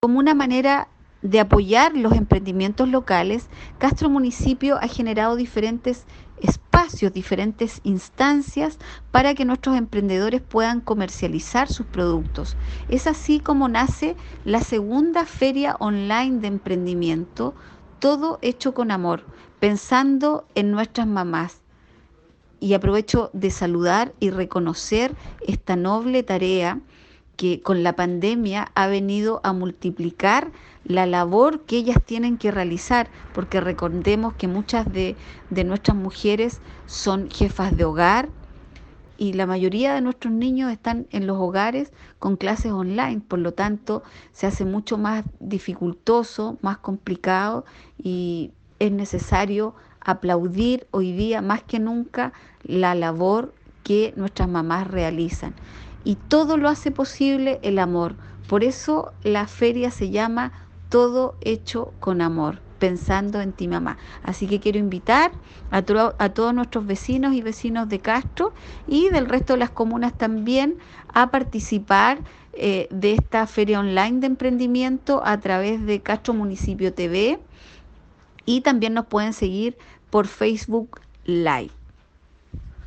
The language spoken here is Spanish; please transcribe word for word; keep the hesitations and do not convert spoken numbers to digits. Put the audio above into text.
Como una manera de apoyar los emprendimientos locales, Castro Municipio ha generado diferentes espacios, diferentes instancias para que nuestros emprendedores puedan comercializar sus productos. Es así como nace la segunda feria online de emprendimiento, todo hecho con amor, pensando en nuestras mamás. Y aprovecho de saludar y reconocer esta noble tarea que con la pandemia ha venido a multiplicar la labor que ellas tienen que realizar, porque recordemos que muchas de, de nuestras mujeres son jefas de hogar y la mayoría de nuestros niños están en los hogares con clases online, por lo tanto se hace mucho más dificultoso, más complicado y es necesario aplaudir hoy día más que nunca la labor que nuestras mamás realizan. Y todo lo hace posible el amor. Por eso la feria se llama Todo hecho con amor, pensando en ti mamá. Así que quiero invitar a, to- a todos nuestros vecinos y vecinos de Castro y del resto de las comunas también a participar eh, de esta feria online de emprendimiento a través de Castro Municipio T V y también nos pueden seguir por Facebook Live.